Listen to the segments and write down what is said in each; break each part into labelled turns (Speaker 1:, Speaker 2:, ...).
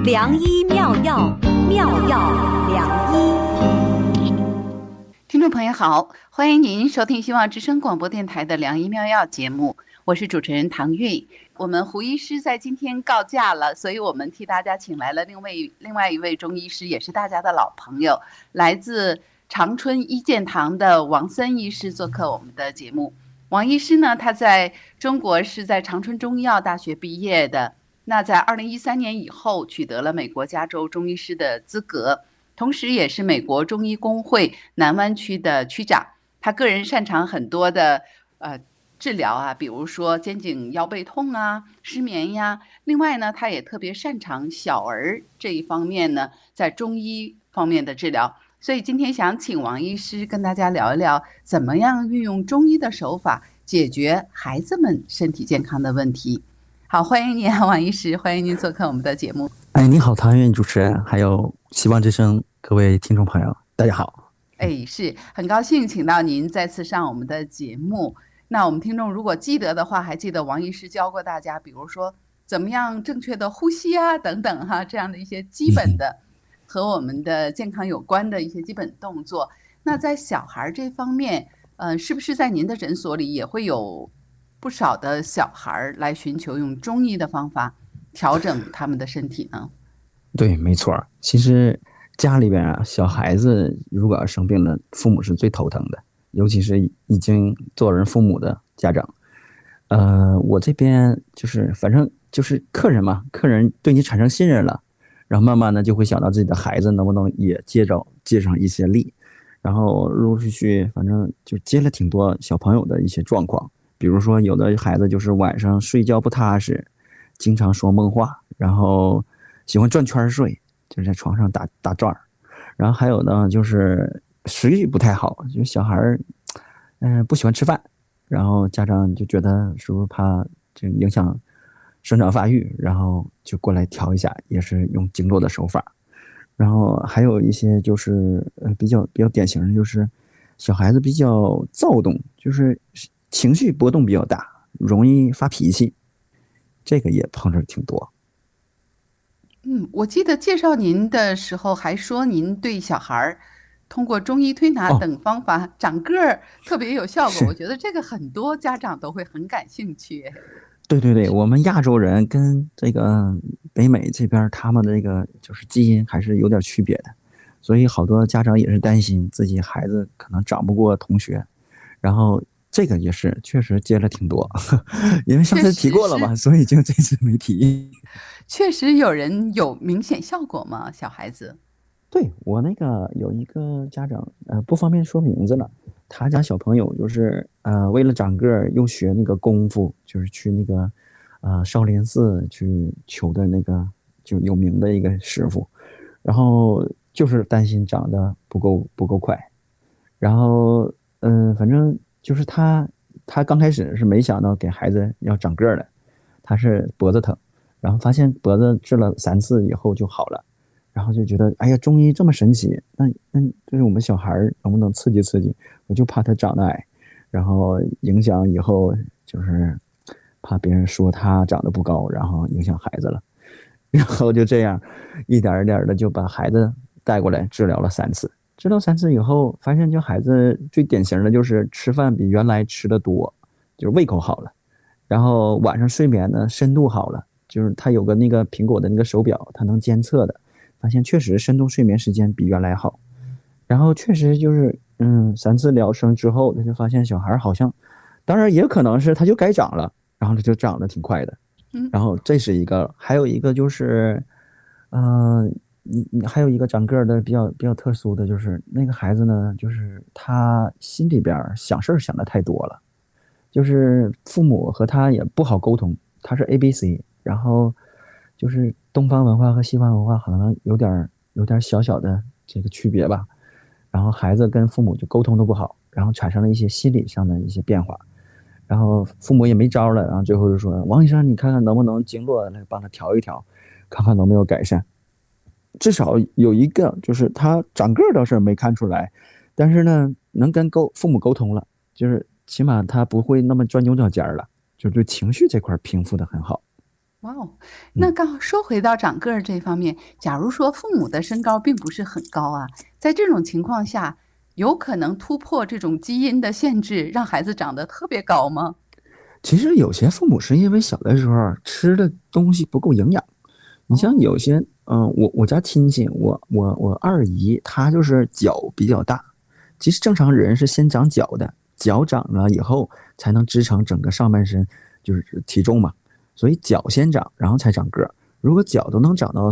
Speaker 1: 良医妙药，妙药良医。
Speaker 2: 听众朋友好，欢迎您收听希望之声广播电台的良医妙药节目，我是主持人唐韵。我们胡医师在今天告假了，所以我们替大家请来了另外一位中医师，也是大家的老朋友，来自长春医健堂的王森医师做客我们的节目。王医师呢，他在中国是在长春中医药大学毕业的，那在2013年以后取得了美国加州中医师的资格，同时也是美国中医工会南湾区的区长。他个人擅长很多的治疗啊，比如说肩颈腰背痛啊、失眠呀。另外呢，他也特别擅长小儿这一方面呢，在中医方面的治疗。所以今天想请王医师跟大家聊一聊，怎么样运用中医的手法解决孩子们身体健康的问题。好，欢迎您，王医师，欢迎您做客我们的节目。
Speaker 3: 你好，唐韵主持人，还有希望之声各位听众朋友，大家好。
Speaker 2: 是很高兴请到您再次上我们的节目。那我们听众如果记得的话，还记得王医师教过大家，比如说怎么样正确的呼吸啊，等等哈，这样的一些基本的和我们的健康有关的一些基本动作。那在小孩这方面，是不是在您的诊所里也会有不少的小孩来寻求用中医的方法调整他们的身体呢？
Speaker 3: 对，没错。其实家里边啊，小孩子如果要生病了，父母是最头疼的，尤其是已经做人父母的家长。我这边就是反正就是客人嘛，客人对你产生信任了，然后慢慢的就会想到自己的孩子能不能也接上一些力，然后陆陆续续反正就接了挺多小朋友的一些状况。比如说有的孩子就是晚上睡觉不踏实，经常说梦话，然后喜欢转圈睡，就是在床上打转儿。然后还有呢就是食欲不太好，就小孩不喜欢吃饭，然后家长就觉得是不是怕这影响生长发育，然后就过来调一下，也是用经络的手法。然后还有一些就是比较典型的就是小孩子比较躁动，就是情绪波动比较大，容易发脾气，这个也碰着挺多。
Speaker 2: 我记得介绍您的时候还说您对小孩通过中医推拿等方法长个儿特别有效果，我觉得这个很多家长都会很感兴趣。
Speaker 3: 对，我们亚洲人跟这个北美这边他们的这个就是基因还是有点区别的，所以好多家长也是担心自己孩子可能长不过同学，然后这个也是确实接了挺多，因为上次提过了嘛，所以就这次没提。
Speaker 2: 确实有人有明显效果吗？小孩子？
Speaker 3: 对，我那个有一个家长，不方便说名字了，他家小朋友就是为了长个儿又学那个功夫，就是去那个少林寺去求的那个就有名的一个师傅，然后就是担心长得不够快，然后反正就是他刚开始是没想到给孩子要长个儿的，他是脖子疼，然后发现脖子治了3次以后就好了。然后就觉得，哎呀，中医这么神奇，那就是我们小孩能不能刺激刺激？我就怕他长得矮，然后影响以后，就是怕别人说他长得不高，然后影响孩子了。然后就这样，一点一点的就把孩子带过来治疗了3次。治疗3次以后，发现就孩子最典型的就是吃饭比原来吃的多，就是胃口好了。然后晚上睡眠呢深度好了，就是他有个那个苹果的那个手表，他能监测的。发现确实深度睡眠时间比原来好，然后确实就是3次疗程之后，他就发现小孩好像，当然也可能是他就该长了，然后他就长得挺快的。然后这是一个，还有一个就是还有一个长个儿的比较特殊的就是那个孩子呢，就是他心里边想事儿想的太多了，就是父母和他也不好沟通，他是 ABC， 然后就是东方文化和西方文化可能有点小的这个区别吧，然后孩子跟父母就沟通都不好，然后产生了一些心理上的一些变化，然后父母也没招了，然后最后就说王医生你看看能不能经络来帮他调一调，看看能没有改善。至少有一个就是他长个倒是没看出来，但是呢能跟父母沟通了，就是起码他不会那么钻牛角尖了，就对情绪这块平复的很好。
Speaker 2: 哇哦，那
Speaker 3: 嗯。
Speaker 2: 刚说回到长个儿这方面，假如说父母的身高并不是很高啊，在这种情况下，有可能突破这种基因的限制，让孩子长得特别高吗？
Speaker 3: 其实有些父母是因为小的时候吃的东西不够营养。你像
Speaker 2: 哦，
Speaker 3: 有些，我家亲戚，我二姨，她就是脚比较大。其实正常人是先长脚的，脚长了以后才能支撑整个上半身，就是体重嘛。所以脚先长，然后才长个儿。如果脚都能长到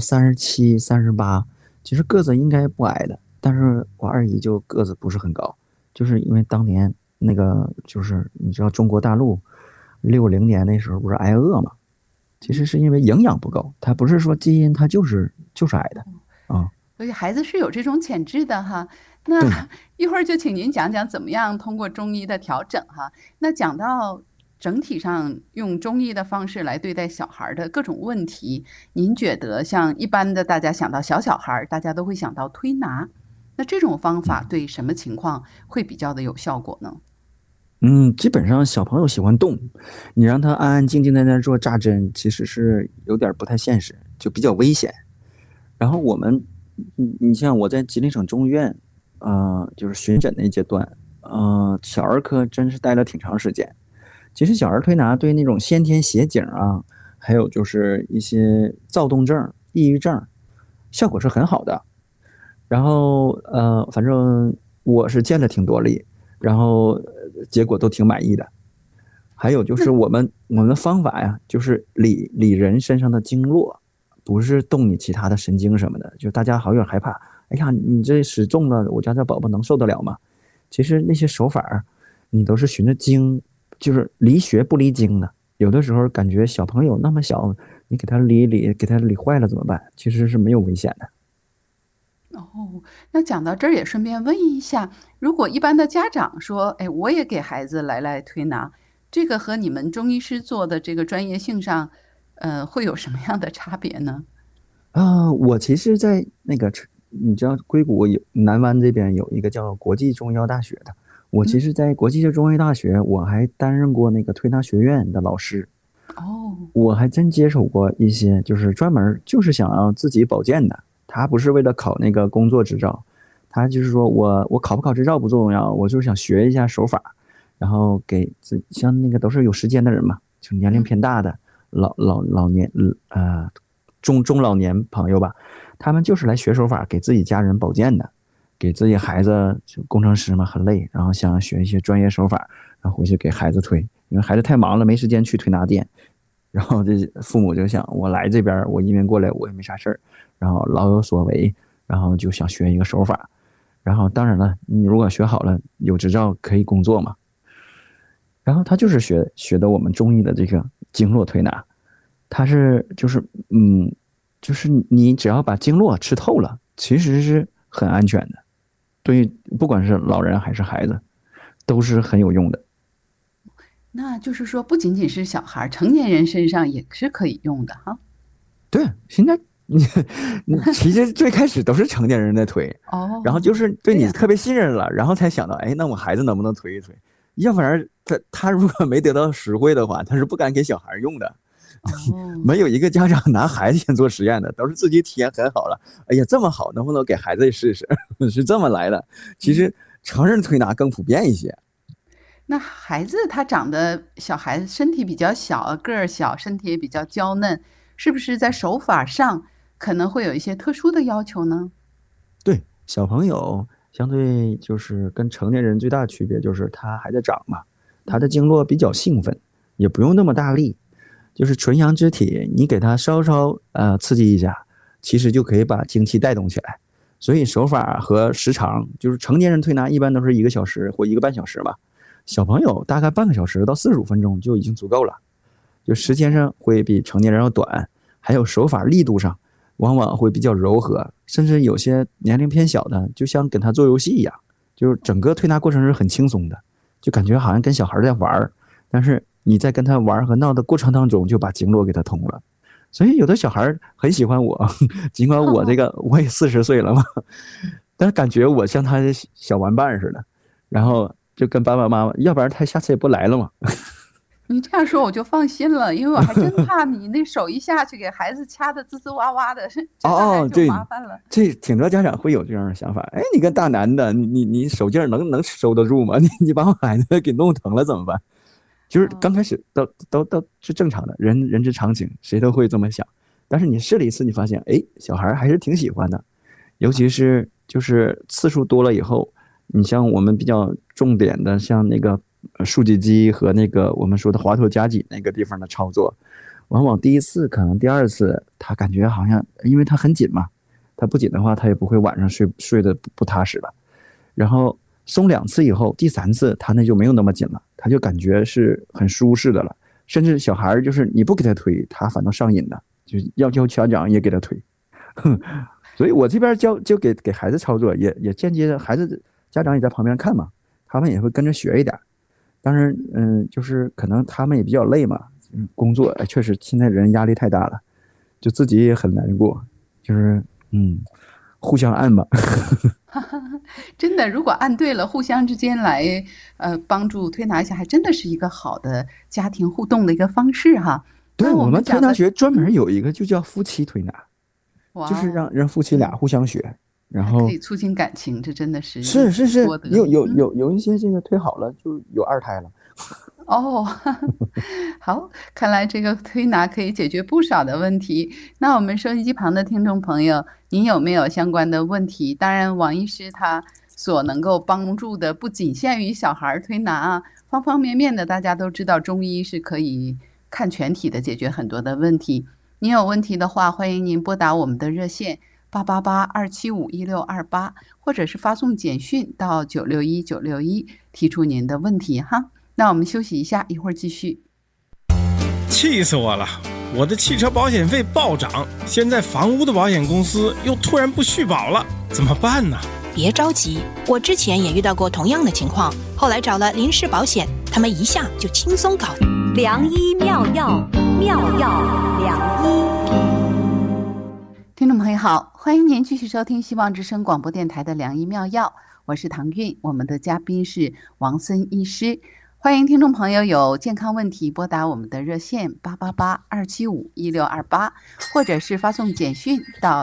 Speaker 3: 37、38，其实个子应该不矮的。但是我二姨就个子不是很高，就是因为当年那个就是你知道中国大陆60年那时候不是挨饿嘛，其实是因为营养不够，它不是说基因它就是矮的啊。
Speaker 2: 所以孩子是有这种潜质的哈。那
Speaker 3: 对。
Speaker 2: 一会儿就请您讲讲怎么样通过中医的调整哈。那讲到整体上用中医的方式来对待小孩儿的各种问题，您觉得像一般的大家想到小孩儿，大家都会想到推拿，那这种方法对什么情况会比较的有效果呢？
Speaker 3: 基本上小朋友喜欢动，你让他安安静静在那儿做扎针，其实是有点不太现实，就比较危险。然后你像我在吉林省中医院，就是巡诊那阶段，小儿科真是待了挺长时间。其实小儿推拿对那种先天协颈啊，还有就是一些躁动症、抑郁症，效果是很好的。然后反正我是见了挺多例，然后结果都挺满意的。还有就是
Speaker 2: 那
Speaker 3: 我们的方法呀，就是理人身上的经络，不是动你其他的神经什么的。就大家好有点害怕，哎呀，你这使重了，我家这宝宝能受得了吗？其实那些手法你都是循着经，就是离学不离经的。有的时候感觉小朋友那么小，你给他理一理，给他理坏了怎么办？其实是没有危险的。
Speaker 2: 哦，那讲到这儿也顺便问一下，如果一般的家长说，哎，我也给孩子来推拿，这个和你们中医师做的这个专业性上，会有什么样的差别呢？
Speaker 3: 我其实在那个你知道硅谷有南湾这边有一个叫国际中医药大学的，我其
Speaker 2: 嗯，
Speaker 3: 实在国际中医大学我还担任过那个推拿学院的老师。
Speaker 2: 哦，
Speaker 3: 我还真接手过一些就是专门就是想要自己保健的，他不是为了考那个工作执照，他就是说我考不考执照不重要，我就是想学一下手法，然后给像那个都是有时间的人嘛，就年龄
Speaker 2: 嗯，
Speaker 3: 偏大的老年中老年朋友吧，他们就是来学手法给自己家人保健的，给自己孩子就工程师嘛很累，然后想学一些专业手法，然后回去给孩子推，因为孩子太忙了没时间去推拿店。然后这父母就想，我来这边我移民过来我也没啥事儿，然后老有所为，然后就想学一个手法。然后当然了，你如果学好了有执照可以工作嘛。然后他就是学的我们中医的这个经络推拿，他是就是你只要把经络吃透了，其实是很安全的，对于不管是老人还是孩子都是很有用的。
Speaker 2: 那就是说不仅仅是小孩儿，成年人身上也是可以用的哈。
Speaker 3: 对，现在你其实最开始都是成年人在推，然后就
Speaker 2: 哦，
Speaker 3: 是对
Speaker 2: 这样，
Speaker 3: 你特别信任了，然后才想到，哎，那我孩子能不能推一推？要不然他如果没得到实惠的话，他是不敢给小孩用的。
Speaker 2: 哦，
Speaker 3: 没有一个家长拿孩子先做实验的，都是自己体验很好了。哎呀，这么好，能不能给孩子也试试？是这么来的。其
Speaker 2: 嗯。
Speaker 3: 实成人推拿更普遍一些。
Speaker 2: 那孩子他长得小孩子身体比较小，个儿小，身体也比较娇嫩，是不是在手法上可能会有一些特殊的要求呢？
Speaker 3: 对，小朋友相对就是跟成年人最大的区别就是他还在长嘛，他的
Speaker 2: 嗯，
Speaker 3: 经络比较兴奋，也不用那么大力，就是纯阳之体，你给他稍稍刺激一下，其实就可以把精气带动起来。所以手法和时长，就是成年人推拿一般都是1个小时或1个半小时吧，小朋友大概半个小时到45分钟就已经足够了，就时间上会比成年人要短，还有手法力度上往往会比较柔和，甚至有些年龄偏小的，就像跟他做游戏一样，就是整个推拿过程是很轻松的，就感觉好像跟小孩在玩，但是你在跟他玩和闹的过程当中，就把经络给他通了。所以有的小孩很喜欢我，尽管我这个我也40岁了嘛，但是感觉我像他的小玩伴似的，然后就跟爸爸妈妈，要不然他下次也不来了嘛。
Speaker 2: 你这样说我就放心了，因为我还真怕你那手一下去给孩子掐得滋滋哇哇的，这那还就
Speaker 3: 对，
Speaker 2: 麻烦了。
Speaker 3: 这挺多家长会有这样的想法。哎，你个大男的，你手劲儿能收得住吗？你把我孩子给弄疼了怎么办？就是刚开始都是正常的，人之常情，谁都会这么想。但是你试了一次，你发现，哎，小孩还是挺喜欢的，尤其是就是次数多了以后，你像我们比较重点的，像那个竖脊肌和那个我们说的滑头夹脊那个地方的操作，往往第一次可能第二次他感觉好像，因为他很紧嘛，他不紧的话，他也不会晚上睡得不踏实了。然后松2次以后，第3次他那就没有那么紧了，他就感觉是很舒适的了。甚至小孩就是你不给他推，他反倒上瘾了，就要求家长也给他推。所以我这边就给孩子操作，也间接的孩子家长也在旁边看嘛，他们也会跟着学一点。当然，就是可能他们也比较累嘛，工作确实现在人压力太大了，就自己也很难过，就是互相按吧。
Speaker 2: 真的，如果按对了，互相之间来帮助推拿一下，还真的是一个好的家庭互动的一个方式哈。
Speaker 3: 对，我们推拿学专门有一个就叫夫妻推拿，就是让夫妻俩互相学，然后
Speaker 2: 可以促进感情，这真的是
Speaker 3: 是有一些这个推好了就有2胎了。
Speaker 2: 哦，好，看来这个推拿可以解决不少的问题。那我们收音机旁的听众朋友，您有没有相关的问题？当然，王医师他所能够帮助的不仅限于小孩推拿啊，方方面面的，大家都知道中医是可以看全体的，解决很多的问题。您有问题的话，欢迎您拨打我们的热线888-275-1628，或者是发送简讯到961961，提出您的问题哈。那我们休息一下，一会儿继续。
Speaker 4: 气死我了！我的汽车保险费暴涨，现在房屋的保险公司又突然不续保了，怎么办呢？
Speaker 5: 别着急，我之前也遇到过同样的情况，后来找了林氏保险，他们一下就轻松搞定。
Speaker 1: 良医妙药，妙药良医。
Speaker 2: 听众朋友好，欢迎您继续收听希望之声广播电台的良医妙药，我是唐韵，我们的嘉宾是王森医师。欢迎听众朋友有健康问题拨打我们的热线888-275-1628，或者是发送简讯到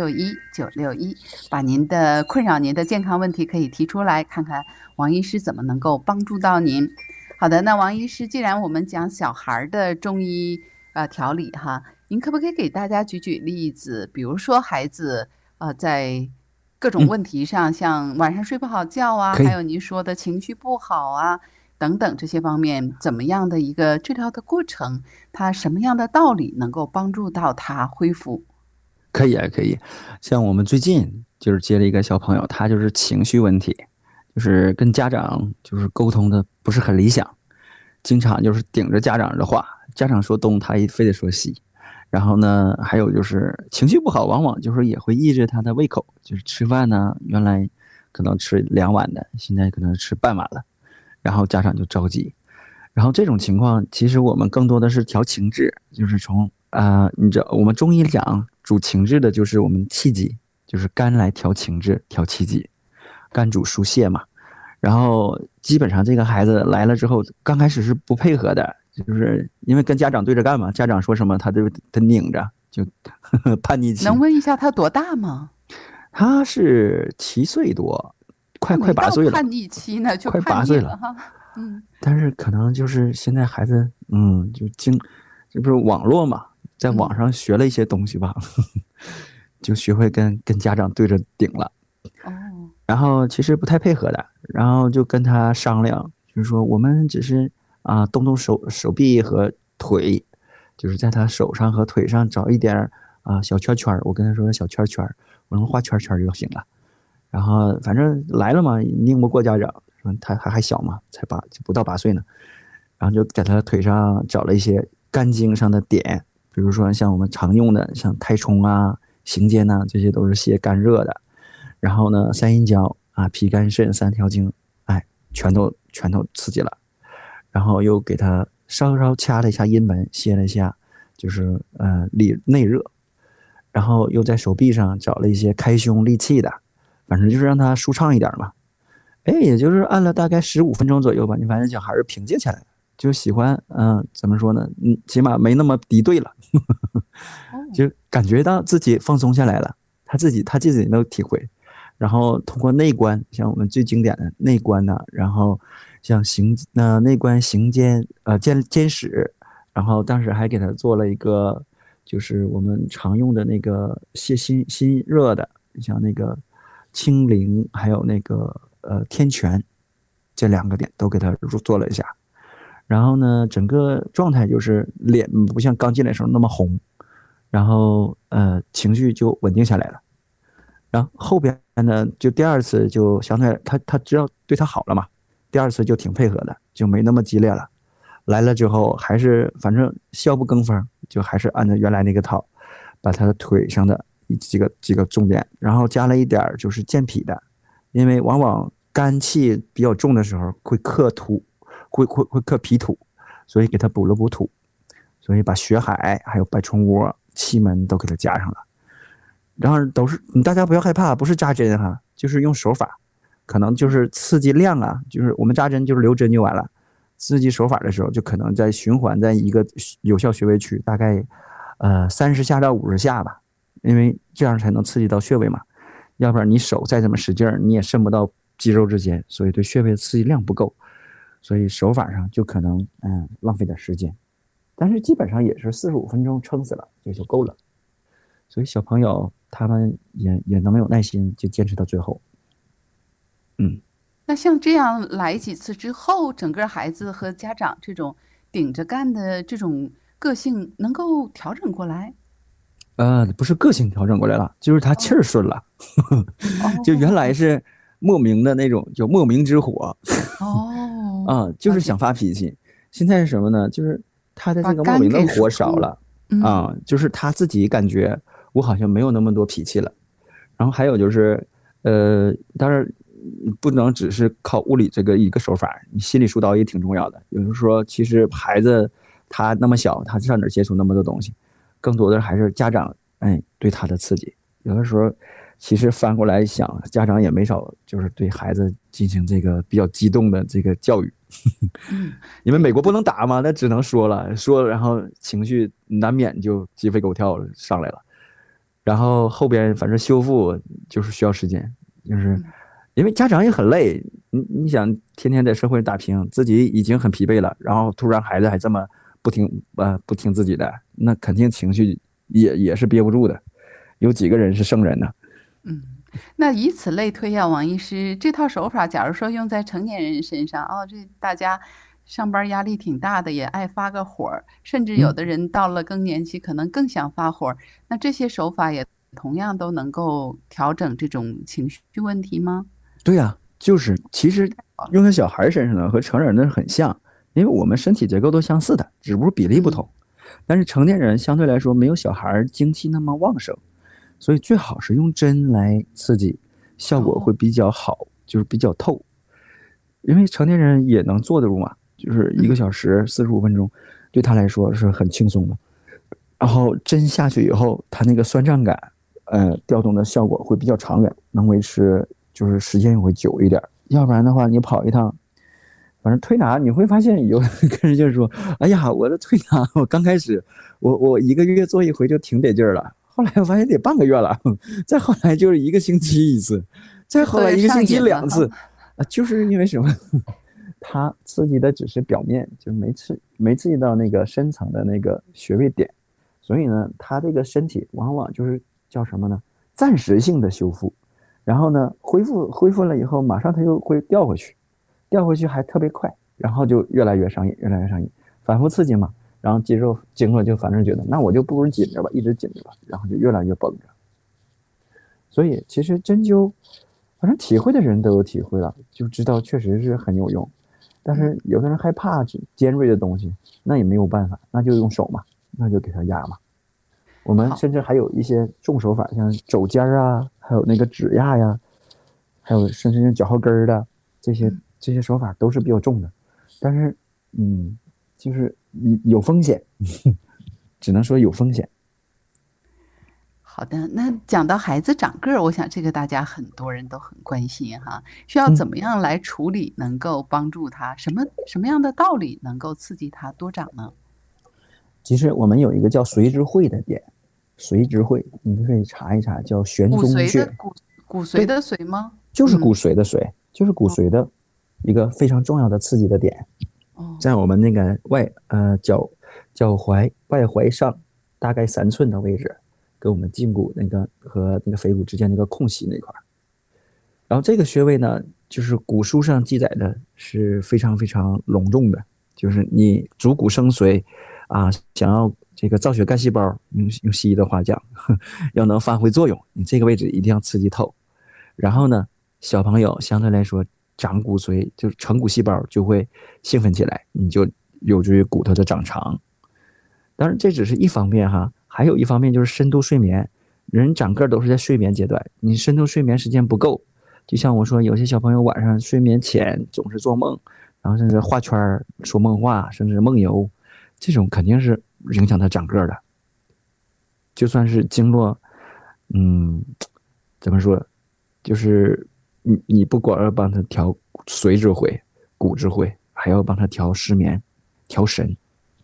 Speaker 2: 961961，把您的困扰您的健康问题可以提出来，看看王医师怎么能够帮助到您。好的，那王医师，既然我们讲小孩的中医调理哈，您可不可以给大家举例子？比如说孩子在各种问题上，像晚上睡不好觉啊，还有您说的情绪不好啊等等这些方面，怎么样的一个治疗的过程，他什么样的道理能够帮助到他恢复？
Speaker 3: 可以啊，可以。像我们最近就是接了一个小朋友，他就是情绪问题，就是跟家长就是沟通的不是很理想，经常就是顶着家长的话，家长说东他非得说西。然后呢，还有就是情绪不好，往往就是也会抑制他的胃口，就是吃饭呢，原来可能吃2碗的，现在可能吃半碗了。然后家长就着急，然后这种情况其实我们更多的是调情志，就是从你知道我们中医讲主情志的就是我们气机，就是肝来调情志调气机，肝主疏泄嘛。然后基本上这个孩子来了之后，刚开始是不配合的，就是因为跟家长对着干嘛，家长说什么他拧着，就叛逆期。
Speaker 2: 能问一下他多大吗？
Speaker 3: 他是7岁多。快8岁了，
Speaker 2: 叛逆期呢，就
Speaker 3: 快8岁了
Speaker 2: 哈。
Speaker 3: 但是可能就是现在孩子，这不是网络嘛，在网上学了一些东西吧，就学会跟家长对着顶了。然后其实不太配合的，然后就跟他商量，就是说我们只是动动手臂和腿，就是在他手上和腿上找一点小圈圈，我跟他说小圈圈，我能画圈圈就行了。然后反正来了嘛，拧不过家长，说他还小嘛，才不到8岁呢。然后就在他腿上找了一些肝经上的点，比如说像我们常用的像太冲啊、行间啊，这些都是泻肝热的。然后呢，三阴交脾肝肾3条经，全都刺激了。然后又给他稍稍掐了一下阴门，泄了一下，就是内热。然后又在手臂上找了一些开胸利气的。反正就是让他舒畅一点嘛，也就是按了大概15分钟左右吧，你发现小孩是平静下来了， 就喜欢怎么说呢？起码没那么敌对了，就感觉到自己放松下来了，他自己都体会。然后通过内观，像我们最经典的内观呐、然后像内观行监使，然后当时还给他做了一个，就是我们常用的那个泻心热的，像那个清灵，还有那个天泉，这2个点都给他做了一下。然后呢，整个状态就是脸不像刚进来的时候那么红，然后情绪就稳定下来了。然后后边呢，就第2次就相对他知道对他好了嘛，第2次就挺配合的，就没那么激烈了。来了之后还是反正笑不更风，就还是按照原来那个套，把他的腿上的几个重点，然后加了一点就是健脾的，因为往往肝气比较重的时候会克土，会克脾土，所以给他补了补土，所以把血海还有白虫窝、气门都给他加上了。然后都是大家不要害怕，不是扎针哈，就是用手法，可能就是刺激量啊，就是我们扎针就是留针就完了，刺激手法的时候就可能在循环在一个有效穴位区，大概30下到50下吧，因为这样才能刺激到穴位嘛，要不然你手再这么使劲你也伸不到肌肉之间，所以对穴位的刺激量不够，所以手法上就可能浪费点时间，但是基本上也是45分钟撑死了这就够了。所以小朋友他们也能有耐心，就坚持到最后。
Speaker 2: 那像这样来几次之后，整个孩子和家长这种顶着干的这种个性能够调整过来？
Speaker 3: 不是个性调整过来了，就是他气儿顺了，就原来是莫名的那种，就莫名之火，就是想发脾气。现在是什么呢？就是他的这个莫名的火少了就是他自己感觉我好像没有那么多脾气了。然后还有就是，当然不能只是靠物理这个一个手法，你心理疏导也挺重要的。有人说，其实孩子他那么小，他上哪儿接触那么多东西，更多的还是家长对他的刺激。有的时候，其实翻过来想，家长也没少就是对孩子进行这个比较激动的这个教育。因为美国不能打嘛，那只能说了，然后情绪难免就鸡飞狗跳上来了。然后后边反正修复就是需要时间，就是因为家长也很累，你想天天在社会打拼，自己已经很疲惫了，然后突然孩子还这么不听自己的，那肯定情绪也是憋不住的。有几个人是圣人呢？
Speaker 2: 那以此类推啊，王医师，这套手法假如说用在成年人身上，这大家上班压力挺大的，也爱发个火，甚至有的人到了更年期可能更想发火，那这些手法也同样都能够调整这种情绪问题吗？
Speaker 3: 对呀，就是其实用在小孩身上呢和成人的很像，因为我们身体结构都相似的，只不过比例不同。但是成年人相对来说没有小孩精气那么旺盛，所以最好是用针来刺激，效果会比较好，就是比较透。因为成年人也能做得住嘛，就是1个小时45分钟，对他来说是很轻松的。然后针下去以后，他那个酸胀感，调动的效果会比较长远，能维持就是时间也会久一点。要不然的话，你跑一趟，反正推拿你会发现有个人就是说，哎呀，我的推拿我刚开始我1个月做1回就挺得劲儿了，后来我发现得半个月了，再后来就是1个星期1次，再后来1个星期2次，就是因为什么？它刺激的只是表面，就没刺激到那个深层的那个穴位点，所以呢，它这个身体往往就是叫什么呢？暂时性的修复，然后呢，恢复了以后，马上它又会掉回去还特别快，然后就越来越上瘾，反复刺激嘛，然后肌肉经了就反正觉得，那我就不如紧着吧，一直紧着吧，然后就越来越绷着。所以其实针灸，反正体会的人都有体会了，就知道确实是很有用。但是有的人害怕尖锐的东西，那也没有办法，那就用手嘛，那就给他压嘛。我们甚至还有一些重手法，像肘尖啊，还有那个指压呀，还有甚至用脚后跟的这些手法都是比较重的。但是，就是有风险，只能说有风险。
Speaker 2: 好的，那讲到孩子长个儿，我想这个大家很多人都很关心哈，需要怎么样来处理，能够帮助他？什么样的道理能够刺激他多长呢？
Speaker 3: 其实我们有一个叫髓质会的点，髓质会，你们可以查一查，叫悬
Speaker 2: 骨
Speaker 3: 中穴
Speaker 2: 髓的，骨髓的髓吗？
Speaker 3: 就是骨髓的髓，就是骨髓的一个非常重要的刺激的点，
Speaker 2: 哦，
Speaker 3: 在我们那个脚踝外踝上大概3寸的位置，跟我们胫骨那个和那个腓骨之间那个空隙那块儿。然后这个穴位呢，就是古书上记载的是非常非常隆重的，就是你主骨生髓啊，想要这个造血干细胞，用西医的话讲，要能发挥作用，你这个位置一定要刺激透。然后呢，小朋友相对来说长骨髓，就是成骨细胞就会兴奋起来，你就有助于骨头的长长。当然这只是一方面哈，还有一方面就是深度睡眠。人长个儿都是在睡眠阶段，你深度睡眠时间不够，就像我说，有些小朋友晚上睡眠浅，总是做梦，然后甚至画圈、说梦话，甚至梦游，这种肯定是影响他长个儿的。就算是经络，怎么说，就是你不光要帮他调髓质会、骨质会，还要帮他调失眠、调神。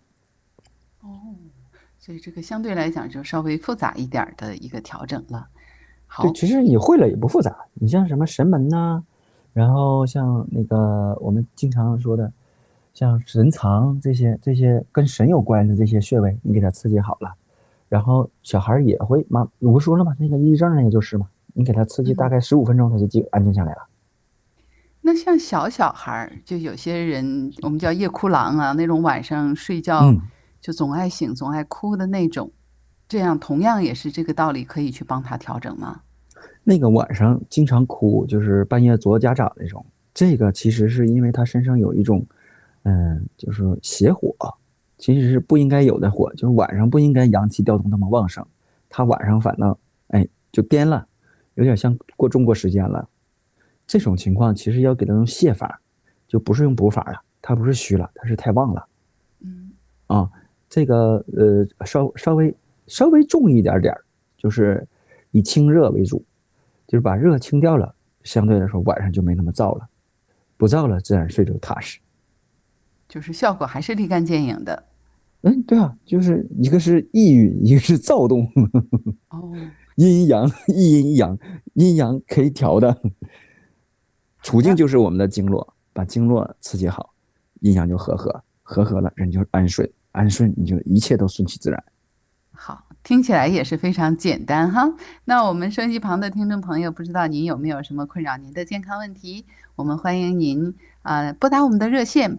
Speaker 2: 所以这个相对来讲就稍微复杂一点的一个调整了。好，
Speaker 3: 对，其实你会了也不复杂，你像什么神门呐，然后像那个我们经常说的，像神藏这些跟神有关的这些穴位，你给它刺激好了，然后小孩也会我不说了吗？那个抑郁症那个就是嘛，你给他刺激大概15分钟，他就安静下来了。
Speaker 2: 那像小孩，就有些人我们叫夜哭郎啊，那种晚上睡觉就总爱醒、总爱哭的那种，这样同样也是这个道理，可以去帮他调整吗？
Speaker 3: 那个晚上经常哭，就是半夜作家长那种，这个其实是因为他身上有一种，就是邪火，其实是不应该有的火，就是晚上不应该阳气调动那么旺盛，他晚上反倒就颠了，有点像中国时间了。这种情况其实要给他用泻法，就不是用补法了，他不是虚了，他是太旺了。这个稍微重一点，就是以清热为主，就是把热清掉了，相对来说晚上就没那么燥了，不燥了自然睡着踏实。
Speaker 2: 就是效果还是立竿见影的。
Speaker 3: 对啊，就是一个是抑郁，一个是躁动。阴阳一阴一阳，阴阳可以调的。途径就是我们的经络，把经络刺激好，阴阳就和了，人就安顺，你就一切都顺其自然。
Speaker 2: 好，听起来也是非常简单哈。那我们收音机旁的听众朋友，不知道您有没有什么困扰您的健康问题？我们欢迎您拨打我们的热线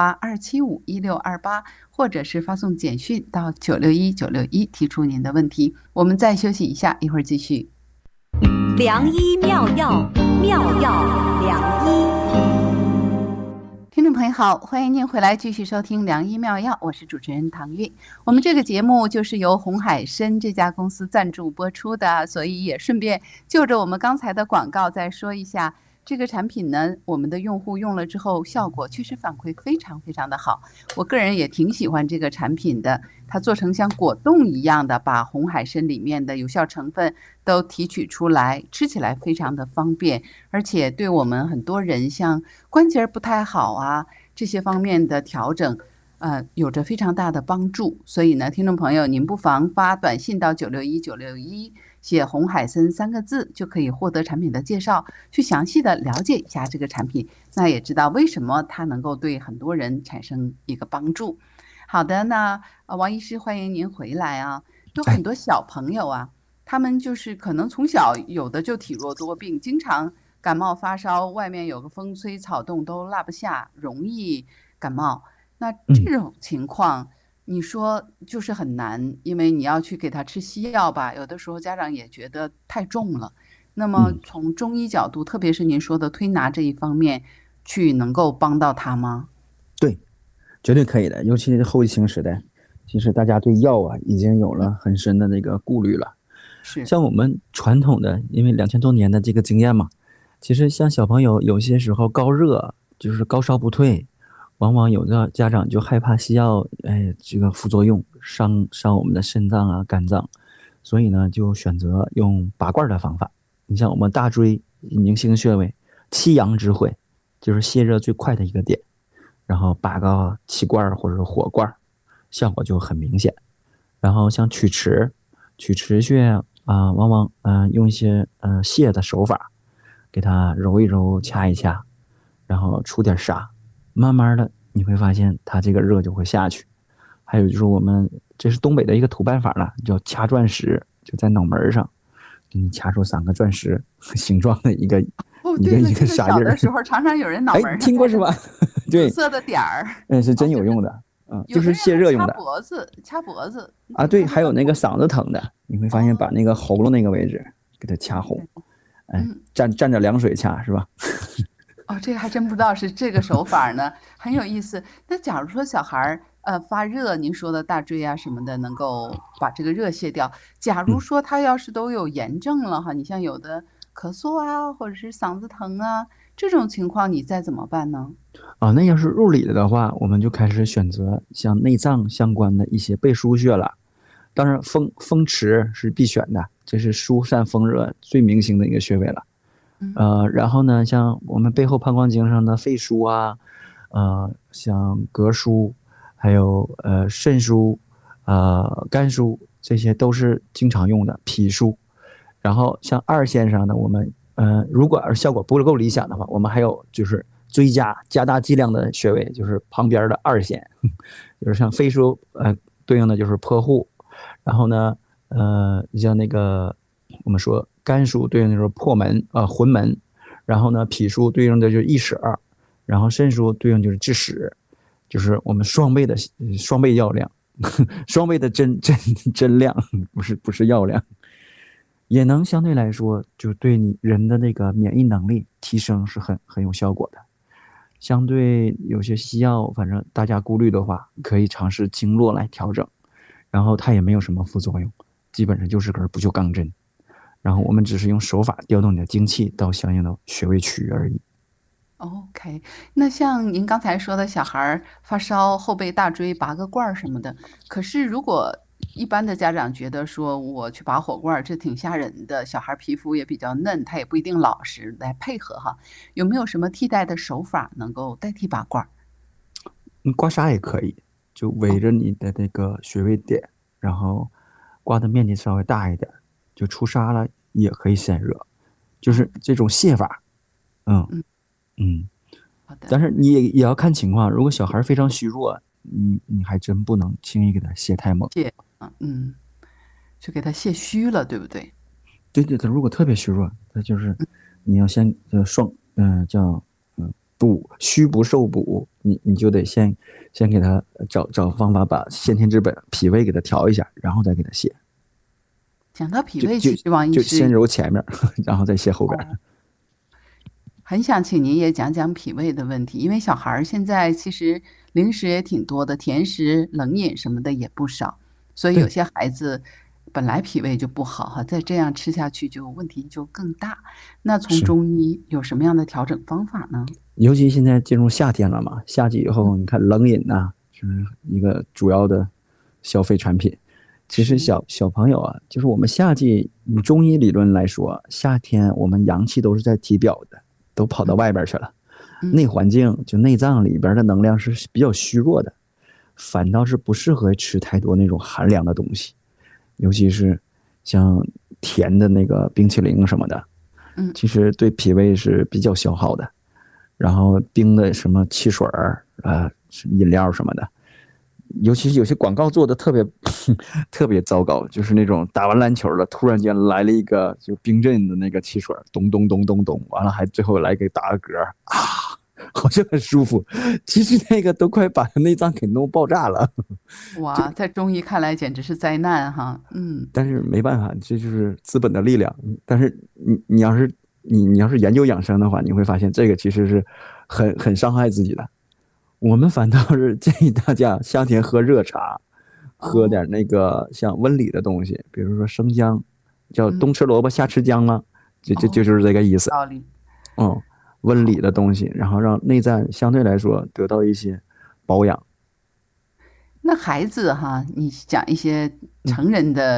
Speaker 2: 888-275-1628，或者是发送简讯到961-961提出您的问题。我们再休息一下，一会儿继续。
Speaker 1: 良医妙药，妙药良医。
Speaker 2: 听众朋友好，欢迎您回来继续收听良医妙药，我是主持人唐韵。我们这个节目就是由红海参这家公司赞助播出的，所以也顺便就着我们刚才的广告再说一下，这个产品呢，我们的用户用了之后效果确实反馈非常非常的好，我个人也挺喜欢这个产品的。它做成像果冻一样的，把红海参里面的有效成分都提取出来，吃起来非常的方便，而且对我们很多人像关节不太好啊这些方面的调整有着非常大的帮助。所以呢，听众朋友您不妨发短信到961-961，写红海参3个字，就可以获得产品的介绍，去详细的了解一下这个产品，那也知道为什么它能够对很多人产生一个帮助。好的，那王医师欢迎您回来啊。有很多小朋友啊，他们就是可能从小有的就体弱多病，经常感冒发烧，外面有个风吹草动都落不下，容易感冒。那这种情况你说就是很难，因为你要去给他吃西药吧，有的时候家长也觉得太重了。那么从中医角度，特别是您说的推拿这一方面，去能够帮到他吗？
Speaker 3: 对，绝对可以的，尤其是后疫情时代，其实大家对药已经有了很深的那个顾虑了。
Speaker 2: 是，
Speaker 3: 像我们传统的，因为2000多年的这个经验嘛，其实像小朋友有些时候高热，就是高烧不退，往往有的家长就害怕西药，这个副作用伤我们的肾脏啊、肝脏， 所以呢就选择用拔罐的方法。你像我们大椎明星穴位7阳之会，就是泄热最快的一个点，然后拔个气罐或者是火罐，效果就很明显。然后像曲池穴往往用一些泻的手法给它揉一揉掐一掐，然后出点痧，慢慢的你会发现它这个热就会下去。还有就是这是东北的一个土办法了，叫掐钻石，就在脑门上给你掐出3个钻石形状的一个
Speaker 2: 小的时候常常有人脑门上
Speaker 3: 听过是吧？对，
Speaker 2: 紫色的点儿，
Speaker 3: 是真有用的。就是泄热用的。
Speaker 2: 掐脖子
Speaker 3: 啊，对，还有那个嗓子疼的，你会发现把那个喉咙那个位置给它掐红，蘸着凉水掐，是吧？
Speaker 2: 这个还真不知道是这个手法呢，很有意思。那假如说小孩发热，您说的大椎啊什么的，能够把这个热泄掉。假如说他要是都有炎症了哈，你像有的咳嗽啊，或者是嗓子疼啊，这种情况你再怎么办呢？
Speaker 3: 那要是入里的话，我们就开始选择像内脏相关的一些背腧穴了。当然风池是必选的，这是疏散风热最明星的一个穴位了。然后呢，像我们背后膀胱经上的肺腧啊，像膈腧，还有肾腧，肝腧，这些都是经常用的脾腧。然后像2线上的我们如果效果不够理想的话，我们还有就是追加大剂量的穴位，就是旁边的2线，就是像肺腧对应的就是颇户，然后呢像那个我们说肝腧对应的就是破门浑门，然后呢脾腧对应的就是一舍，然后肾腧对应就是致使，就是我们双倍药量，双倍的针量，不是药量，也能相对来说就对你人的那个免疫能力提升是很有效果的。相对有些西药，反正大家顾虑的话，可以尝试经络来调整，然后它也没有什么副作用，基本上就是根不锈钢针，然后我们只是用手法调动你的精气到相应的穴位区域而已。
Speaker 2: OK， 那像您刚才说的小孩发烧后背大椎拔个罐什么的，可是如果一般的家长觉得说我去拔火罐这挺吓人的，小孩皮肤也比较嫩，他也不一定老实来配合哈，有没有什么替代的手法能够代替拔罐？
Speaker 3: 刮痧也可以，就围着你的那个穴位点，然后刮的面积稍微大一点，就出痧了也可以散热，就是这种泻法。
Speaker 2: 好的。
Speaker 3: 但是你也要看情况，如果小孩非常虚弱，你还真不能轻易给他泻太猛。
Speaker 2: 就给他泻虚了，对不对？
Speaker 3: 对，他如果特别虚弱，他就是你要先叫补虚不受补，你就得先给他找方法把先天之本脾胃给他调一下，然后再给他泻。
Speaker 2: 讲到脾胃，其实王医师
Speaker 3: 就先揉前面，然后再泻后边。
Speaker 2: 很想请您也讲讲脾胃的问题，因为小孩现在其实零食也挺多的，甜食、冷饮什么的也不少，所以有些孩子本来脾胃就不好哈，再这样吃下去就问题就更大。那从中医有什么样的调整方法呢？
Speaker 3: 尤其现在进入夏天了嘛，夏季以后，你看冷饮就是一个主要的消费产品。其实小朋友就是我们夏季，中医理论来说，夏天我们阳气都是在体表的，都跑到外边去了，内环境就内脏里边的能量是比较虚弱的，反倒是不适合吃太多那种寒凉的东西，尤其是像甜的那个冰淇淋什么的，其实对脾胃是比较消耗的。然后冰的什么汽水饮料什么的，尤其是有些广告做的特别糟糕，就是那种打完篮球了，突然间来了一个就冰镇的那个汽水，咚咚咚咚咚，完了还最后来给打个嗝好像很舒服，其实那个都快把内脏给弄爆炸了。
Speaker 2: 哇，在中医看来简直是灾难哈。
Speaker 3: 但是没办法，这就是资本的力量。但是你要是研究养生的话，你会发现这个其实是很伤害自己的。我们反倒是建议大家夏天喝热茶，喝点那个像温里的东西，比如说生姜，叫冬吃萝卜夏吃姜嘛，就是这个意思。
Speaker 2: 道理。
Speaker 3: 温里的东西，然后让内脏相对来说得到一些保养。
Speaker 2: 那孩子哈，你讲一些成人的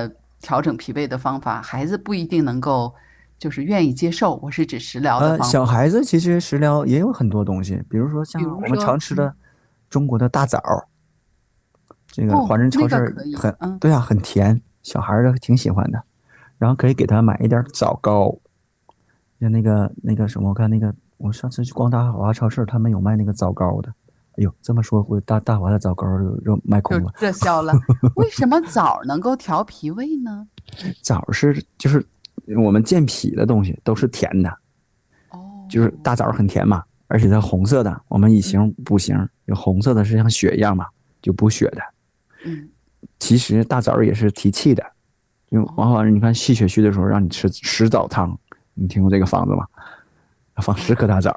Speaker 2: 调整脾胃的方法，孩子不一定能够就是愿意接受。我是指食疗的方法。
Speaker 3: 小孩子其实食疗也有很多东西，比如说像我们常吃的中国的大枣，这个华人超市对啊，很甜，小孩儿挺喜欢的。然后可以给他买一点枣膏，像那个什么，我看我上次去逛大华超市，他们有卖那个枣膏的。哎呦，这么说大华的枣膏就卖空了，
Speaker 2: 就热销了。为什么枣能够调脾胃呢？
Speaker 3: 枣就是我们健脾的东西都是甜的，就是大枣很甜嘛，而且它红色的，我们以形补形，有红色的是像血一样嘛，就补血的。其实大枣也是提气的，就往往你看气血虚的时候，让你吃10枣汤，你听过这个方子吗？放10颗大枣。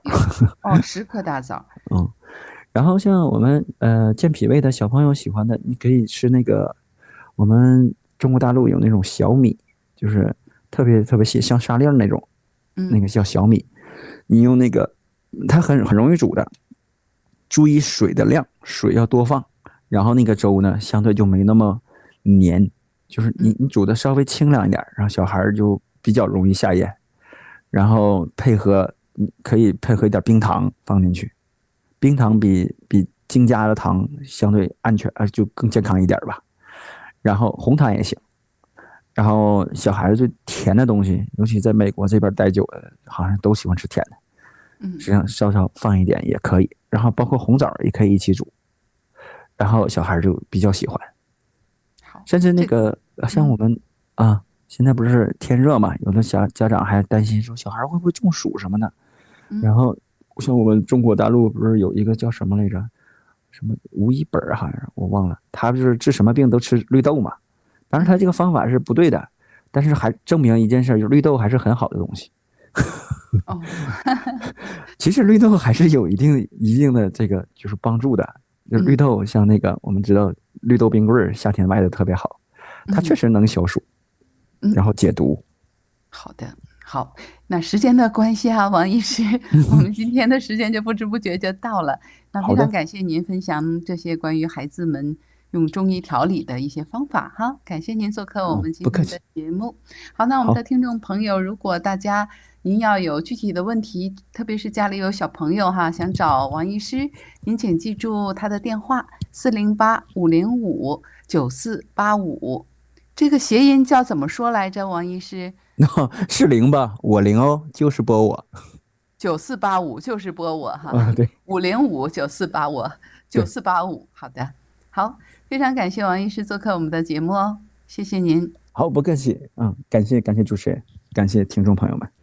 Speaker 2: 10颗大枣。
Speaker 3: 然后像我们健脾胃的小朋友喜欢的，你可以吃那个我们中国大陆有那种小米，就是特别特别细，像沙粒那种，那个叫小米。你用那个，它很容易煮的，注意水的量，水要多放，然后那个粥呢相对就没那么黏，就是你煮的稍微清凉一点，然后小孩就比较容易下咽。然后可以配合一点冰糖放进去。冰糖比精加的糖相对安全，就更健康一点吧。然后红糖也行。然后小孩子对甜的东西，尤其在美国这边待久了，好像都喜欢吃甜的。实际上稍稍放一点也可以。然后包括红枣也可以一起煮，然后小孩就比较喜欢。甚至那个像我们现在不是天热嘛，有的家长还担心说小孩会不会中暑什么的。然后像我们中国大陆不是有一个叫什么来着，什么吴一本好像我忘了，他就是治什么病都吃绿豆嘛。当然他这个方法是不对的，但是还证明一件事，就是绿豆还是很好的东西。其实绿豆还是有一定的这个就是帮助的。就绿豆像那个我们知道绿豆冰棍夏天卖的特别好，它确实能消暑，然后解毒。
Speaker 2: 好的。好，那时间的关系王医师，我们今天的时间就不知不觉就到了。那非常感谢您分享这些关于孩子们用中医调理的一些方法感谢您做客我们今天的节目。好，那我们的听众朋友，如果大家您要有具体的问题，特别是家里有小朋友想找王医师，您请记住他的电话408-505-9485。这个谐音叫怎么说来着，王医师？
Speaker 3: 是0吧？我0哦，就是拨我。
Speaker 2: 9485就是拨我
Speaker 3: 对
Speaker 2: 505-9485，9485。好的，好，非常感谢王医师做客我们的节目谢谢您。
Speaker 3: 好，不客气。感谢主持人，感谢听众朋友们。